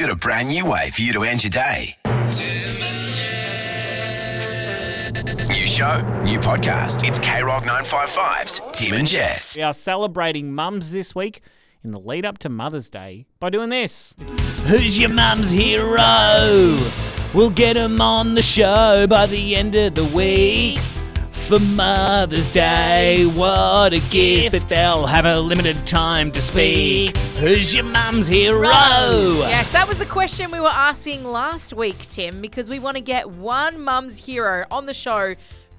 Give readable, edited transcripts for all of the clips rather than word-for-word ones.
got a brand new way for you to end your day. New show, new podcast. It's K-Rock 955's Tim and Jess. We are celebrating mums this week in the lead up to Mother's Day by doing this. Who's your mum's hero? We'll get him on the show by the end of the week. For Mother's Day, what a gift, but they'll have a limited time to speak. Who's your mum's hero? Yes, that was the question we were asking last week, Tim, because we want to get one mum's hero on the show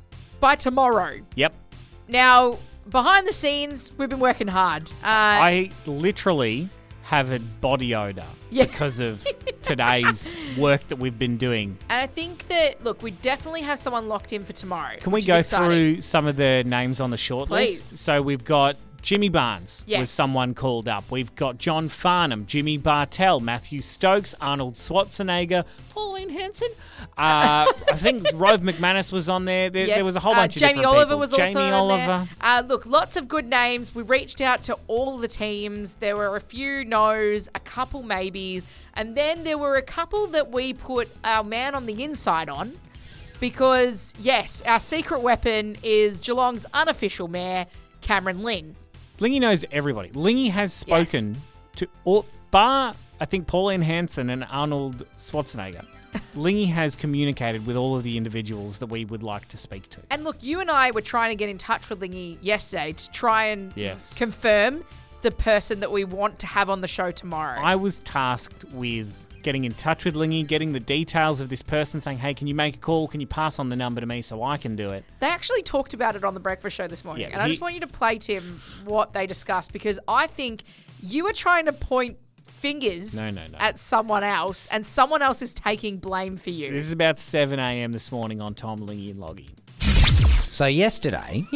by tomorrow. Yep. Now, behind the scenes, we've been working hard. I literally have a body odour because of today's work that we've been doing. And I think that, look, we definitely have someone locked in for tomorrow. Can we go through some of the names on the short list? So we've got Jimmy Barnes was someone called up. We've got John Farnham, Jimmy Bartell, Matthew Stokes, Arnold Schwarzenegger, Pauline Hanson. I think Rove McManus was on there. There was a whole bunch of different people. Jamie Oliver was also Jamie on Oliver. there. Look, lots of good names. We reached out to all the teams. There were a few no's, a couple maybes, and then there were a couple that we put our man on the inside on because, yes, our secret weapon is Geelong's unofficial mayor, Cameron Ling. Lingy knows everybody. Lingy has spoken to all, bar, I think, Pauline Hanson and Arnold Schwarzenegger. Lingy has communicated with all of the individuals that we would like to speak to. And look, you and I were trying to get in touch with Lingy yesterday to try and confirm the person that we want to have on the show tomorrow. I was tasked with getting in touch with Lingy, getting the details of this person, saying, hey, can you make a call? Can you pass on the number to me so I can do it? They actually talked about it on the breakfast show this morning. And I just want you to play, Tim, what they discussed, because I think you were trying to point fingers at someone else, and someone else is taking blame for you. This is about 7 a.m. this morning on Tom, Lingy and Loggy. So yesterday,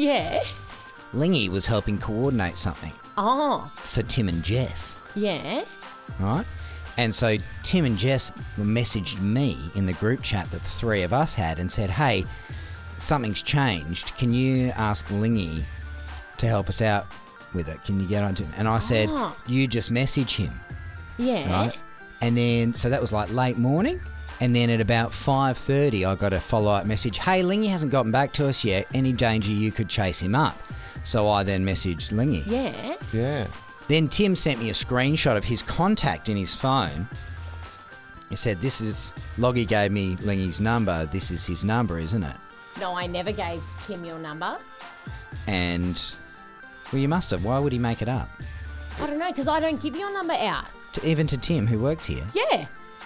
Lingy was helping coordinate something for Tim and Jess. Yeah. Right? And so Tim and Jess messaged me in the group chat that the three of us had and said, hey, something's changed. Can you ask Lingy to help us out with it? Can you get on to him? And I said, you just message him. Yeah. Right? And then, so that was like late morning. And then at about 5:30, I got a follow-up message. Hey, Lingy hasn't gotten back to us yet. Any danger you could chase him up? So I then messaged Lingy. Yeah. Yeah. Then Tim sent me a screenshot of his contact in his phone. He said, Loggy gave me Lingy's number. This is his number, isn't it? No, I never gave Tim your number. And, well, you must have. Why would he make it up? I don't know, because I don't give your number out. Even to Tim, who works here? Yeah.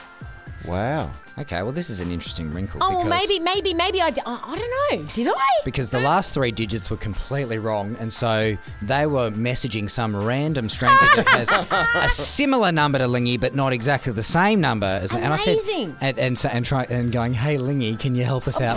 Wow. Okay, well, this is an interesting wrinkle. Oh, well, maybe I don't know. Did I? Because the last three digits were completely wrong, and so they were messaging some random stranger that has a similar number to Lingy, but not exactly the same number as. Amazing. And I said, and going, hey Lingy, can you help us out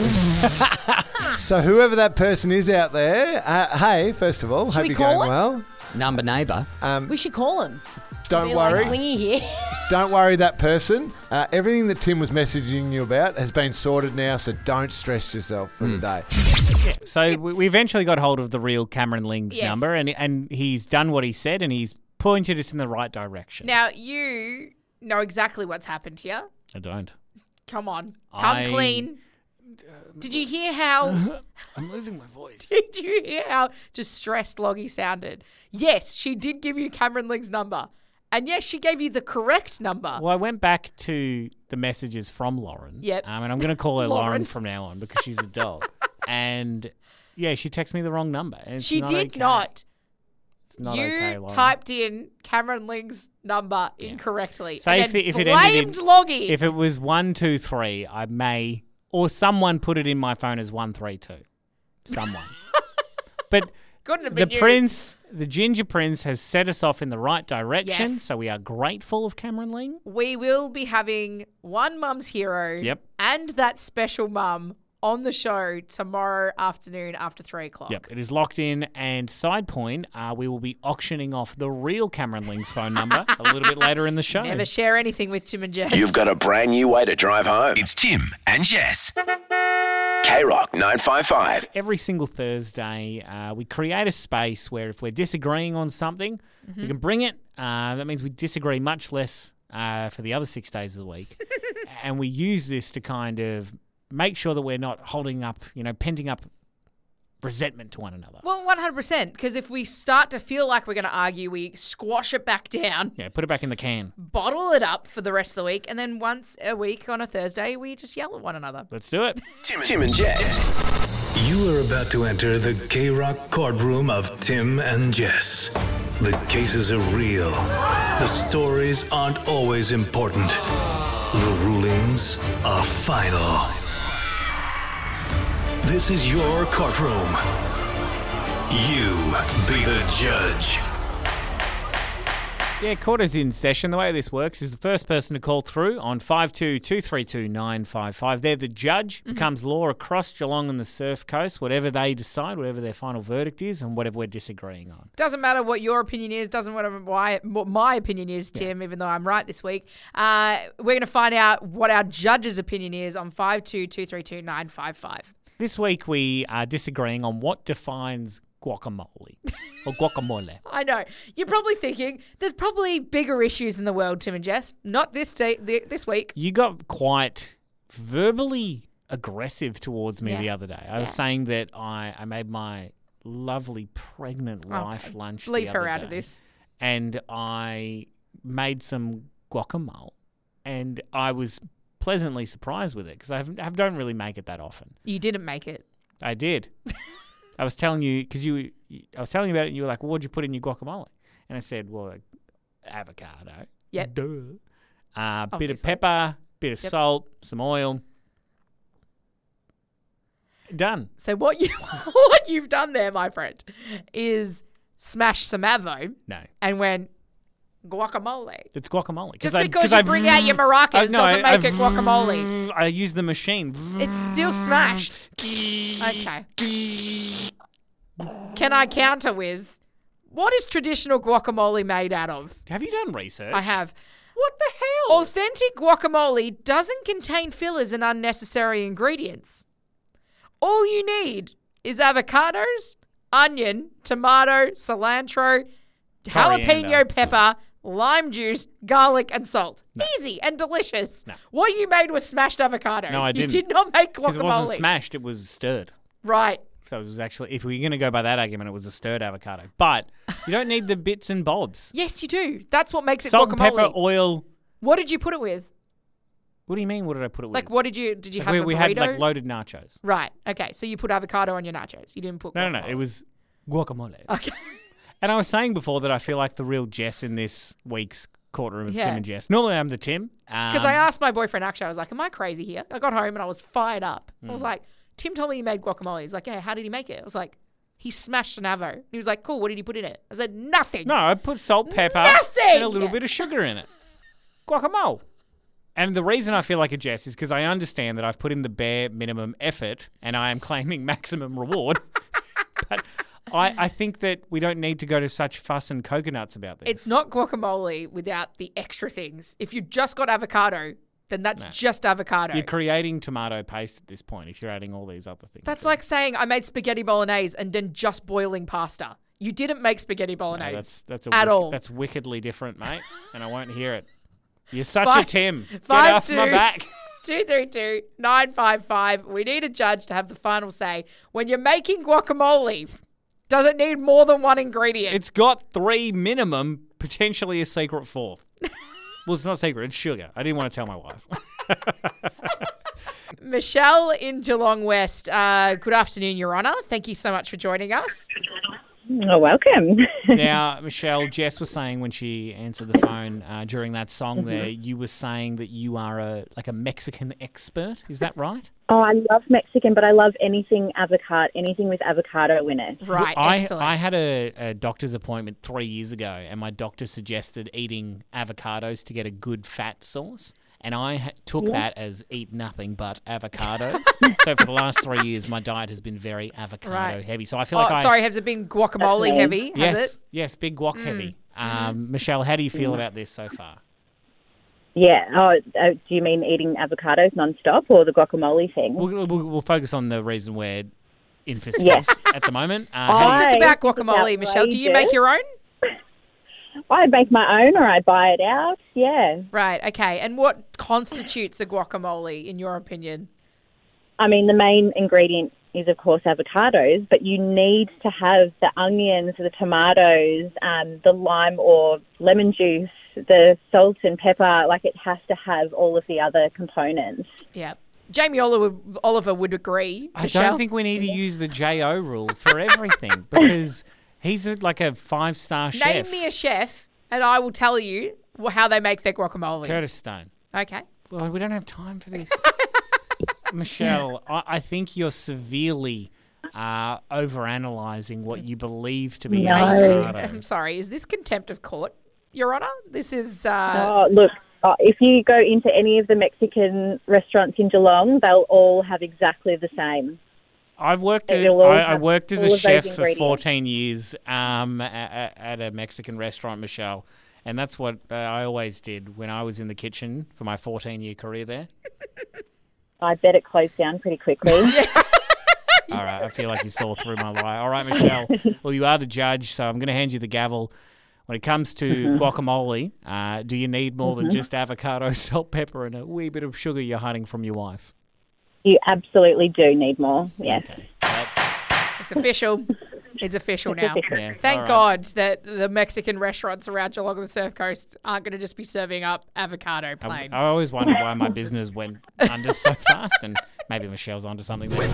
with? So whoever that person is out there, hey, first of all, hope you're going well. Number neighbour. We should call him. Don't worry. Like Lingy here. Don't worry, that person. Everything that Tim was messaging you about has been sorted now, so don't stress yourself for the day. So we eventually got hold of the real Cameron Ling's number, and he's done what he said, and he's pointed us in the right direction. Now, you know exactly what's happened here. I don't. Come on. Come clean. Did you hear how... I'm losing my voice. Did you hear how distressed Loggy sounded? Yes, she did give you Cameron Ling's number. And yes, she gave you the correct number. Well, I went back to the messages from Lauren. Yep. And I'm going to call her Lauren from now on because she's a dog. And, yeah, she texted me the wrong number. And she did not. It's not you okay, Lauren. typed in Cameron Ling's number incorrectly. So and if then it blamed Loggy. If it was 123, I may, or someone put it in my phone as 132. Someone. But couldn't have been you. The Ginger Prince has set us off in the right direction, so we are grateful of Cameron Ling. We will be having one mum's hero and that special mum on the show tomorrow afternoon after 3 o'clock. Yep, it is locked in. And side point, we will be auctioning off the real Cameron Ling's phone number a little bit later in the show. Never share anything with Tim and Jess. You've got a brand new way to drive home. It's Tim and Jess. K-Rock 955. Every single Thursday, we create a space where if we're disagreeing on something, we can bring it. That means we disagree much less for the other 6 days of the week. And we use this to kind of make sure that we're not holding up, penting up resentment to one another. Well, 100%, because if we start to feel like we're going to argue, we squash it back down, Yeah, put it back in the can. bottle it up for the rest of the week, and then once a week on a Thursday, we just yell at one another. Let's do it. Tim and Jess. You are about to enter the K-Rock courtroom of Tim and Jess. The cases are real. The stories aren't always important. The rulings are final. This is your courtroom. You be the judge. Yeah, court is in session. The way this works is the first person to call through on 52232955. They're the judge. Becomes law across Geelong and the Surf Coast, whatever they decide, whatever their final verdict is, and whatever we're disagreeing on. Doesn't matter what your opinion is, doesn't matter what my opinion is, Tim, even though I'm right this week. We're going to find out what our judge's opinion is on 52232955. This week we are disagreeing on what defines guacamole or guacamole. I know. You're probably thinking there's probably bigger issues in the world, Tim and Jess. Not this this week. You got quite verbally aggressive towards me the other day. I was saying that I made my lovely pregnant wife lunch Leave the her other out of day, this. and I made some guacamole, and I was pleasantly surprised with it because I don't really make it that often. You didn't make it. I did. I was telling you because I was telling you about it, and you were like, well, "What'd you put in your guacamole?" And I said, "Well, avocado." Yep. Duh. Bit of Obviously. pepper, bit of salt, some oil. Done. So what you've done there, my friend, is smash some avo No, and went guacamole. it's guacamole. Just because you bring out your maracas doesn't make it guacamole. I use the machine. It's still smashed. Okay. Can I counter with, what is traditional guacamole made out of? Have you done research? I have. What the hell? Authentic guacamole doesn't contain fillers and unnecessary ingredients. All you need is avocados, onion, tomato, cilantro, jalapeno Coriander. pepper, lime juice, garlic, and salt. Easy and delicious. No. What you made was smashed avocado. No, I didn't. You did not make Because guacamole. it wasn't smashed, it was stirred. Right. So it was actually, if we're going to go by that argument, it was a stirred avocado. But you don't need the bits and bobs. Yes, you do. That's what makes it Salt and guacamole. pepper, oil. What did you put it with? What do you mean? What did I put it with? Like, what did you have? we, a we burrito? had like loaded nachos. Right. Okay. So you put avocado on your nachos. You didn't put No. guacamole. It was guacamole. Okay. And I was saying before that I feel like the real Jess in this week's courtroom of Yeah. Tim and Jess. Normally I'm the Tim. Because I asked my boyfriend, actually, I was like, am I crazy here? I got home and I was fired up. I Hmm. was like, Tim told me he made guacamole. He's like, yeah, how did he make it? I was like, he smashed an avo. He was like, cool, what did he put in it? I said, nothing. No, I put salt, pepper, Nothing! and a little bit of sugar in it. Guacamole. And the reason I feel like a Jess is because I understand that I've put in the bare minimum effort and I am claiming maximum reward. But I think that we don't need to go to such fuss and coconuts about this. It's not guacamole without the extra things. If you just got avocado, then that's just avocado. You're creating tomato paste at this point if you're adding all these other things. That's in. like saying I made spaghetti bolognese and then just boiling pasta. You didn't make spaghetti No, bolognese. that's all. That's wickedly different, mate, and I won't hear it. You're such a Tim. Get 5 off my 2 back. 232 955. We need a judge to have the final say. When you're making guacamole, does it need more than one ingredient? It's got 3 minimum, potentially a secret 4th. Well, it's not secret. It's sugar. I didn't want to tell my wife. Michelle in Geelong West. Good afternoon, Your Honour. Thank you so much for joining us. Oh, welcome. Now, Michelle, Jess was saying when she answered the phone during that song Mm-hmm. there, you were saying that you are a Mexican expert. Is that right? Oh, I love Mexican, but I love anything with avocado in it. Right, I excellent. had a doctor's appointment 3 years ago, and my doctor suggested eating avocados to get a good fat source. And I took that as eat nothing but avocados. So for the last 3 years, my diet has been very avocado heavy. So I feel like sorry, has it been guacamole Okay. heavy? Has it? Yes, big guac heavy. Michelle, how do you feel about this so far? Yeah. Oh, do you mean eating avocados nonstop or the guacamole thing? We'll focus on the reason we're in for Yeah. at the moment. Tell us I about think it's guacamole, Michelle. Do you make outrageous. your own? I'd make my own or I'd buy it out. Yeah. Right, okay. And what constitutes a guacamole, in your opinion? I mean, the main ingredient is, of course, avocados, but you need to have the onions, the tomatoes, the lime or lemon juice, the salt and pepper. Like, it has to have all of the other components. Yeah. Jamie Oliver would agree. I Michelle? don't think we need to use the JO rule for everything because he's like a 5-star chef. Name me a chef, and I will tell you how they make their guacamole. Curtis Stone. Okay. Well, we don't have time for this. Michelle, I think you're severely overanalyzing what you believe to be avocado. I'm sorry. Is this contempt of court, Your Honour? This is... Oh, look, if you go into any of the Mexican restaurants in Geelong, they'll all have exactly the same. I worked as a chef for 14 years at a Mexican restaurant, Michelle, and that's what I always did when I was in the kitchen for my 14-year career there. I bet it closed down pretty quickly. All right, I feel like you saw through my lie. All right, Michelle, well, you are the judge, so I'm going to hand you the gavel. When it comes to guacamole, do you need more than just avocado, salt, pepper, and a wee bit of sugar you're hiding from your wife? You absolutely do need more, yes. Okay. It's official. It's official now. Yeah, Thank all right. God that the Mexican restaurants around Geelong and the Surf Coast aren't going to just be serving up avocado plain. I always wondered why my business went under so fast, and maybe Michelle's onto something there.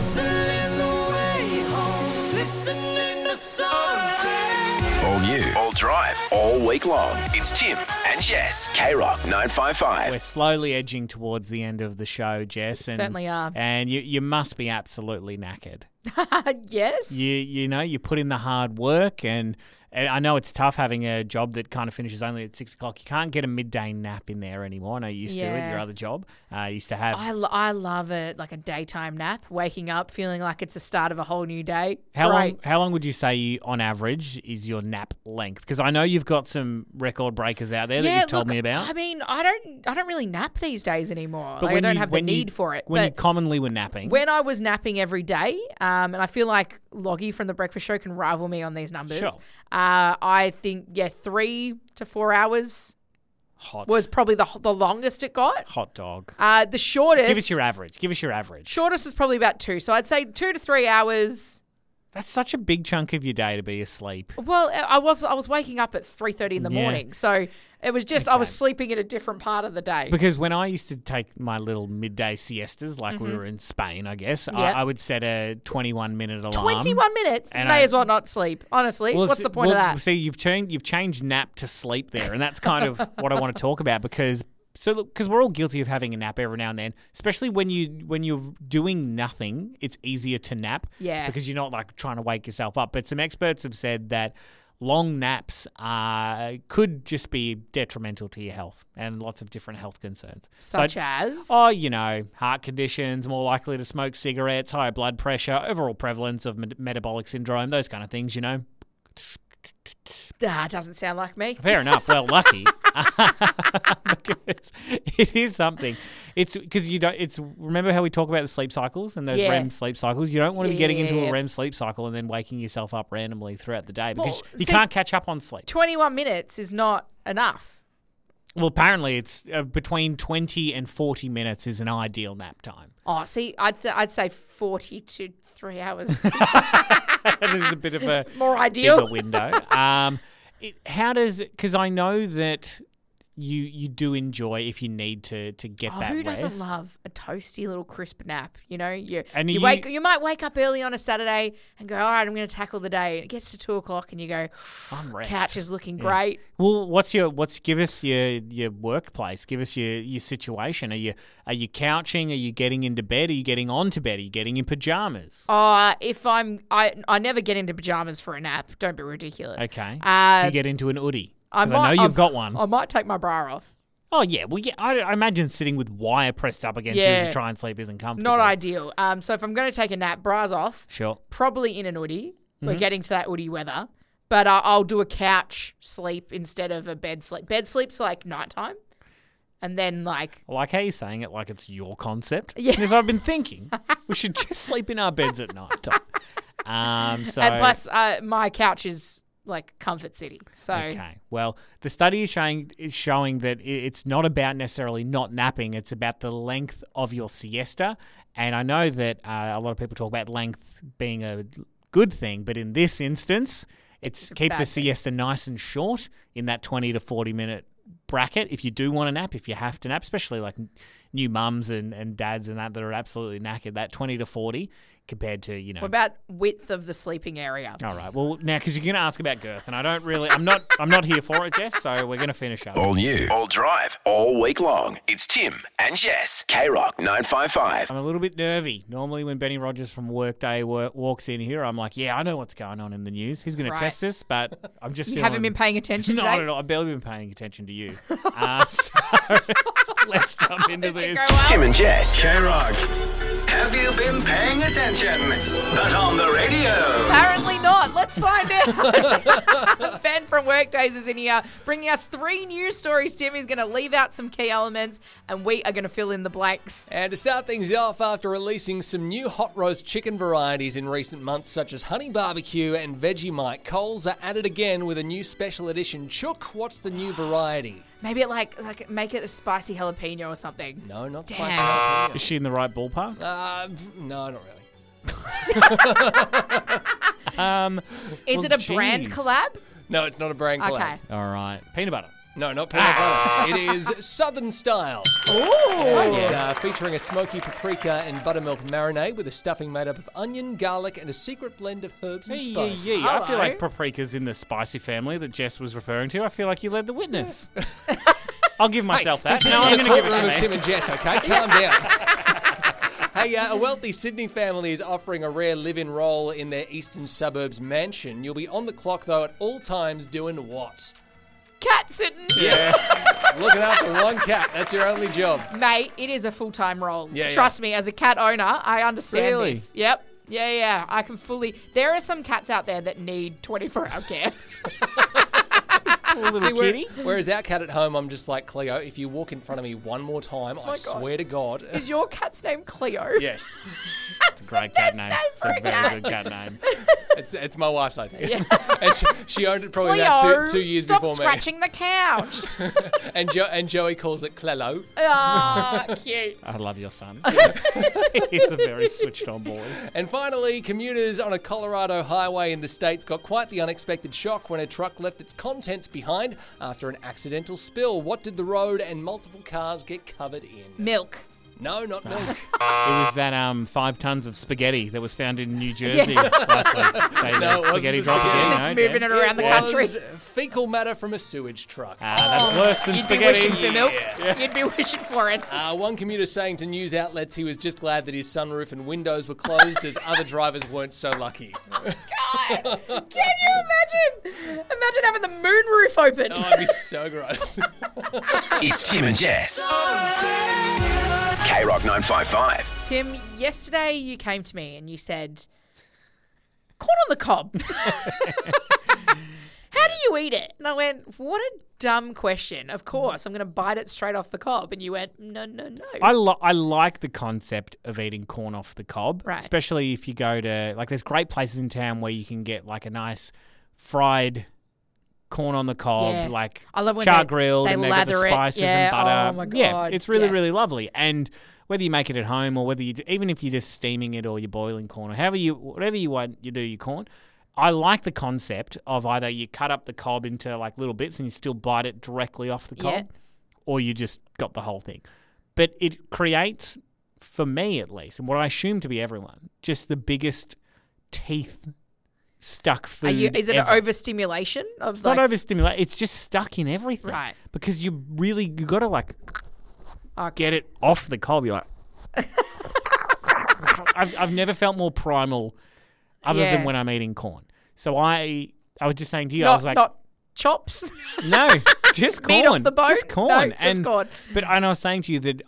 All new, all drive, all week long. It's Tim and Jess. K-Rock 955. We're slowly edging towards the end of the show, Jess. And, Certainly are. And you must be absolutely knackered. Yes. You know, you put in the hard work, and I know it's tough having a job that kind of finishes only at 6 o'clock. You can't get a midday nap in there anymore. I know you used to with your other job. You used to have... I love it, like a daytime nap, waking up feeling like it's the start of a whole new day. How Great. long would you say, on average, is your nap length? Because I know you've got some record breakers out there that you've told me about. I mean, I don't really nap these days anymore. But Like, I don't have the need for it. When you But commonly were napping... when I was napping every day, and I feel like Loggy from The Breakfast Show can rival me on these numbers. Sure. I think, 3 to 4 hours Hot. was probably the longest it got. Hot dog. The shortest... Give us your average. Shortest is probably about 2. So I'd say 2 to 3 hours. That's such a big chunk of your day to be asleep. Well, I was waking up at 3:30 in the morning. So it was just I was sleeping in a different part of the day. Because when I used to take my little midday siestas, like we were in Spain, I guess, I would set a 21-minute alarm. 21 minutes? And May as well not sleep, honestly. Well, What's the point of that? See, you've changed nap to sleep there, and that's kind of what I want to talk about because we're all guilty of having a nap every now and then, especially when you're doing nothing. It's easier to nap, because you're not like trying to wake yourself up. But some experts have said that long naps could just be detrimental to your health and lots of different health concerns. Such as? Oh, heart conditions, more likely to smoke cigarettes, higher blood pressure, overall prevalence of metabolic syndrome, those kind of things, Doesn't sound like me. Fair enough. Well, lucky. Because it is something. It's because remember how we talk about the sleep cycles and those REM sleep cycles? You don't want to be getting into a REM sleep cycle and then waking yourself up randomly throughout the day because you can't catch up on sleep. 21 minutes is not enough. Well, apparently it's between 20 and 40 minutes is an ideal nap time. Oh, see, I'd say 40 to 3 hours. That is a bit of a more ideal bigger window. Because I know that you do enjoy if you need to get that who rest. doesn't love a toasty little crisp nap? You might wake up early on a Saturday and go, all right, I'm going to tackle the day. And it gets to 2 o'clock and you go, I'm wrecked. Couch is looking great. Well, give us your workplace. Give us your situation. Are you couching? Are you getting into bed? Are you getting onto bed? Are you getting in pajamas? I never get into pajamas for a nap. Don't be ridiculous. Okay. Do you get into an hoodie? I know you've got one. I might take my bra off. Oh, yeah. Well, yeah, I imagine sitting with wire pressed up against you as you try and sleep isn't comfortable. Not ideal. So if I'm going to take a nap, bras off. Sure. Probably in an hoodie. We're getting to that hoodie weather. But I'll do a couch sleep instead of a bed sleep. Bed sleep's like nighttime. And then I like how you're saying it like it's your concept. Yeah. Because I've been thinking we should just sleep in our beds at night time. And plus, my couch is like comfort city. So Okay. Well, the study is showing that it's not about necessarily not napping. It's about the length of your siesta. And I know that a lot of people talk about length being a good thing, but in this instance, it's keep the bad thing. siesta nice and short in that 20 to 40 minute bracket. If you do want to nap, if you have to nap, especially like new mums and dads and that are absolutely knackered, that 20 to 40 compared to, what about width of the sleeping area? All right. Well, now because you're going to ask about girth, and I'm not here for it, Jess. So we're going to finish up. All new, all drive, all week long. It's Tim and Jess. K-Rock 955. I'm a little bit nervy. Normally, when Benny Rogers from Workday walks in here, I'm like, yeah, I know what's going on in the news. He's going to test us, but I'm just You feeling... haven't been paying attention No, today? no, I've barely been paying attention to you. So let's jump into this. Tim and Jess. K-Rock. Have you been paying attention? But on the radio. Apparently not. Let's find out. Ben from Workdays is in here bringing us 3 news stories. Tim is going to leave out some key elements and we are going to fill in the blanks. And to start things off, after releasing some new hot roast chicken varieties in recent months, such as Honey Barbecue and Vegemite, Coles are at it again with a new special edition chook. What's the new variety? Maybe like make it a spicy jalapeno or something. No, not Damn. spicy jalapeno. Is she in the right ballpark? No, not really. Is it a brand geez. collab? No, it's not a brand collab. Okay. All right. Peanut butter. No, not peanut butter. It is Southern style. Ooh. It's featuring a smoky paprika and buttermilk marinade with a stuffing made up of onion, garlic, and a secret blend of herbs and spices. Yeah. I feel Hello. like paprika's in the spicy family that Jess was referring to. I feel like you led the witness. I'll give myself that. This No, is I'm the going to give courtroom it of to Tim me. and Jess, okay? Calm down. Hey, a wealthy Sydney family is offering a rare live-in role in their eastern suburbs mansion. You'll be on the clock, though, at all times doing what? Cat sitting. Yeah. Looking after one cat. That's your only job. Mate, it is a full-time role. Yeah, Trust me, as a cat owner, I understand Really? this. Yep. Yeah. I can fully... There are some cats out there that need 24-hour care. Little See, kitty. whereas our cat at home, I'm just like, Cleo, if you walk in front of me one more time, I God. swear to God. Is your cat's name Cleo? Yes. It's a great cat name. name for It's a a very cat. good cat name. It's my wife's idea. Yeah. And she owned it probably Cleo, about two years stop before scratching the couch. me. And Joey calls it Clelo. Ah, cute. I love your son. He's a very switched on boy. And finally, commuters on a Colorado highway in the States got quite the unexpected shock when a truck left its contents behind after an accidental spill. What did the road and multiple cars get covered in? Milk. No, not milk. It was that 5 tons of spaghetti that was found in New Jersey last week. They, No, it wasn't spaghetti the drop spaghetti. again, Just no, moving Dan? it around the It country. was fecal matter from a sewage truck. That's worse than You'd spaghetti. be wishing for milk. You'd be wishing for it. One commuter saying to news outlets he was just glad that his sunroof and windows were closed as other drivers weren't so lucky. God, can you imagine? Imagine having the moonroof open. Oh, it'd be so gross. It's Tim and Jess. K-Rock 955. Tim, yesterday you came to me and you said, corn on the cob. How do you eat it? And I went, what a dumb question. Of course, I'm going to bite it straight off the cob. And you went, no. I like the concept of eating corn off the cob, Right. especially if you go to, like, there's great places in town where you can get, like, a nice fried corn on the cob, Yeah. like I love when char they grilled, and they've got the lather it. spices Yeah, and butter. oh my Yeah, God, it's really, yes. really lovely. And whether you make it at home or whether even if you're just steaming it or you're boiling corn or whatever you want, you do your corn. I like the concept of either you cut up the cob into like little bits and you still bite it directly off the cob, Yeah. or you just got the whole thing. But it creates, for me at least, and what I assume to be everyone, just the biggest teeth stuck food. Is it ever. an overstimulation? Of It's not overstimulate. It's just stuck in everything. Right. Because you got to like get it off the cob. You're like, I've never felt more primal other Yeah. than when I'm eating corn. So I was just saying to you, I was like, not chops. no, just corn. Meat off the bone? Just corn. No, just corn. But I was saying to you that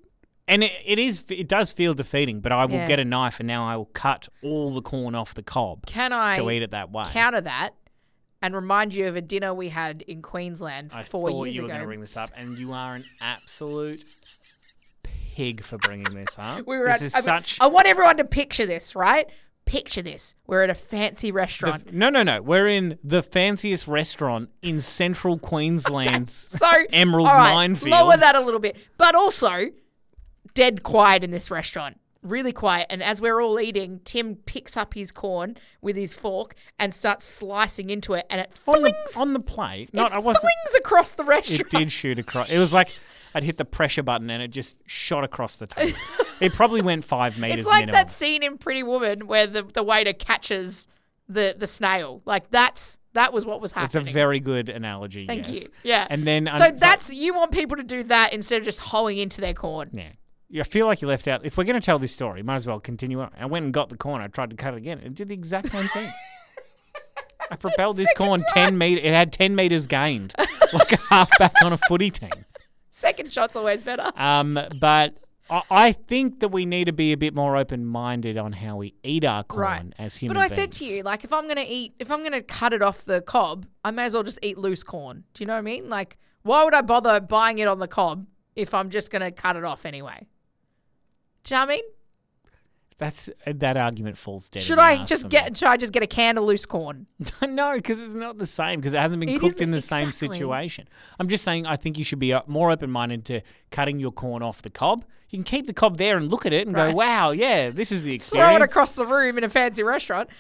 it does feel defeating, but I will Yeah. get a knife and now I will cut all the corn off the cob Can I to eat it that way. counter that and remind you of a dinner we had in Queensland I 4 thought years you were ago? going to bring this up, and you are an absolute pig for bringing this up. We were this is I such. want everyone to picture this, right? picture this. We're at a fancy restaurant. No. We're in the fanciest restaurant in central Queensland's So, Emerald all right, Minefield. lower that a little bit. But also, dead quiet in this restaurant. Really quiet. And as we're all eating, Tim picks up his corn with his fork and starts slicing into it. And it flings on the plate. flings across the restaurant. It did shoot across. It was like I'd hit the pressure button and it just shot across the table. It probably went 5 meters It's like minimum. that scene in Pretty Woman where the waiter catches the snail. Like that was what was happening. It's a very good analogy. Thank yes. you. Yeah. And then So you want people to do that instead of just hoeing into their corn. Yeah. I feel like you left out. If we're going to tell this story, might as well continue on. I went and got the corn. I tried to cut it again. It did the exact same thing. I propelled this corn 10 meters. It had 10 meters gained, like a halfback on a footy team. Second shot's always better. But I think that we need to be a bit more open-minded on how we eat our corn as human beings. But I said to you, like, if I'm going to cut it off the cob, I may as well just eat loose corn. Do you know what I mean? Like, why would I bother buying it on the cob if I'm just going to cut it off anyway? Do you know what I mean? That argument falls dead. Should I just get a can of loose corn? No, because it's not the same. Because it hasn't been cooked in the same situation. I'm just saying I think you should be more open-minded to cutting your corn off the cob. You can keep the cob there and look at it and go, "Wow, yeah, this is the experience." Throw it across the room in a fancy restaurant.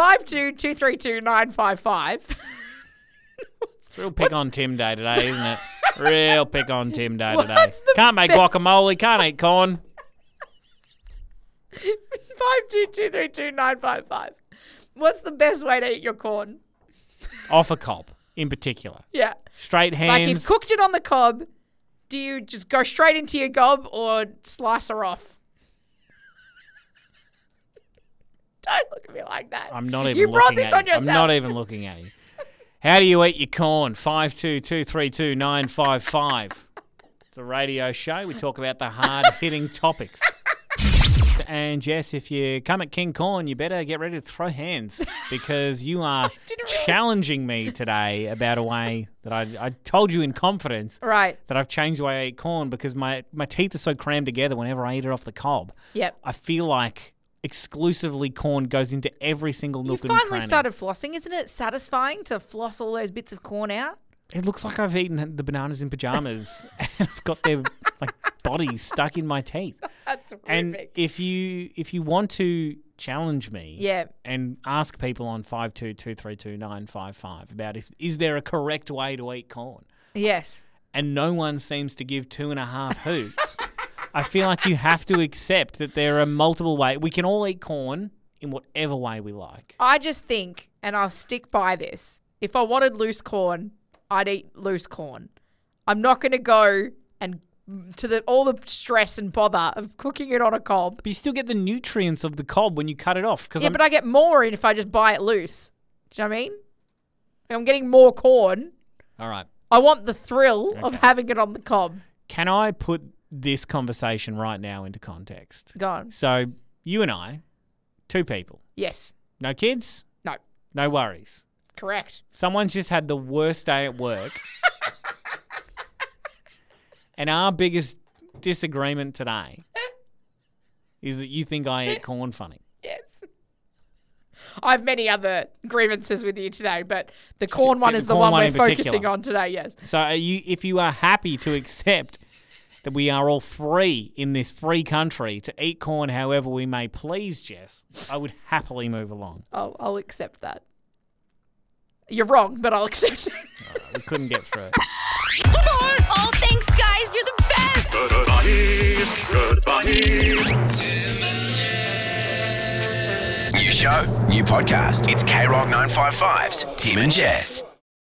52232955. Real pick on Tim Day today, isn't it? Real pick on Tim Day today. Can't make guacamole. Can't eat corn. 52232955. What's the best way to eat your corn? Off a cob, in particular. Yeah. Straight hands. Like, you've cooked it on the cob, do you just go straight into your gob or slice her off? Don't look at me like that. I'm not even You brought looking this at on you. yourself. I'm not even looking at you. How do you eat your corn? 52232955. It's a radio show. We talk about the hard-hitting topics. And Jess, if you come at King Corn, you better get ready to throw hands because you are challenging me today about a way that I told you in confidence that I've changed the way I eat corn because my teeth are so crammed together whenever I eat it off the cob. Yep. I feel like exclusively corn goes into every single nook and You finally cranny. started flossing. Isn't it satisfying to floss all those bits of corn out? It looks like I've eaten the bananas in pajamas and I've got their bodies stuck in my teeth. That's horrific. And if you want to challenge me and ask people on 52232955 about is there a correct way to eat corn? Yes. And no one seems to give 2.5 hoots. I feel like you have to accept that there are multiple ways. We can all eat corn in whatever way we like. I just think, and I'll stick by this, if I wanted loose corn, I'd eat loose corn. I'm not going to go and to all the stress and bother of cooking it on a cob. But you still get the nutrients of the cob when you cut it off. Yeah, but I get more if I just buy it loose. Do you know what I mean? I'm getting more corn. All right. I want the thrill of having it on the cob. Can I put this conversation right now into context? Go on. So you and I, 2 people. Yes. No kids? No. No worries. Correct. Someone's just had the worst day at work. And our biggest disagreement today is that you think I eat corn funny. Yes. I have many other grievances with you today, but the corn one is the one we're focusing on today, yes. So if you are happy to accept that we are all free in this free country to eat corn however we may please, Jess, I would happily move along. I'll accept that. You're wrong, but I'll accept it. We couldn't get through it. Oh, thanks, guys. You're the best. New show, new podcast. It's K-Rock 955's Tim and Jess.